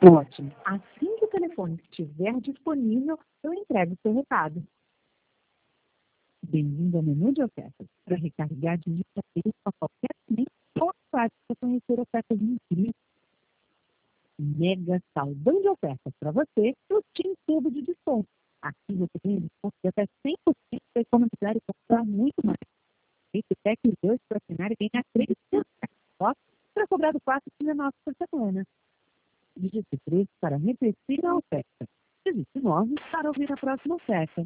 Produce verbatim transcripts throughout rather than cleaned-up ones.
Ótimo. Assim que o telefone estiver disponível, eu entrego o seu recado. Bem-vindo ao menu de ofertas. Para recarregar, digita três para qualquer cliente ou quatro para conhecer ofertas incríveis. Mega saldão de ofertas para você no Team Tubo de desconto. Aqui você tem desconto de até cem por cento para economizar e comprar muito mais. Esse Tec dois para assinar e ganhar três pontos para cobrar do quatro e dezenove por semana. Digite três para repetir a oferta. Digite nove para ouvir a próxima oferta.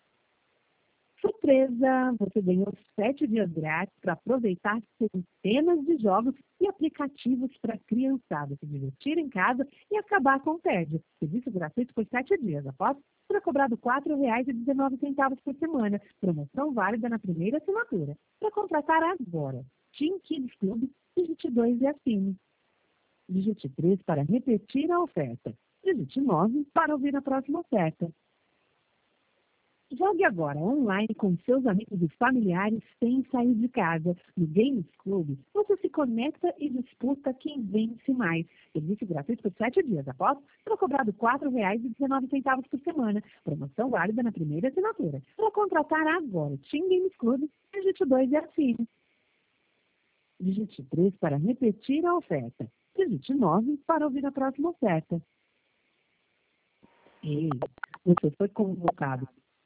Surpresa! Você ganhou sete dias grátis para aproveitar centenas de jogos e aplicativos para criançada se divertir em casa e acabar com o tédio. Serviço gratuito por sete dias. Após será cobrado quatro reais e dezenove centavos por semana. Promoção válida na primeira assinatura. Para contratar agora. Team Kids Club, digite dois e assine. Digite três para repetir a oferta. Digite nove para ouvir a próxima oferta. Jogue agora online com seus amigos e familiares sem sair de casa. No Games Club, você se conecta e disputa quem vence mais. Serviço gratuito por sete dias. Após, será cobrado quatro reais e dezenove centavos por semana. Promoção válida na primeira assinatura. Para contratar agora o Team Games Club, digite dois e assine. Digite três para repetir a oferta. Digite nove para ouvir a próxima oferta. Ei, você foi convocado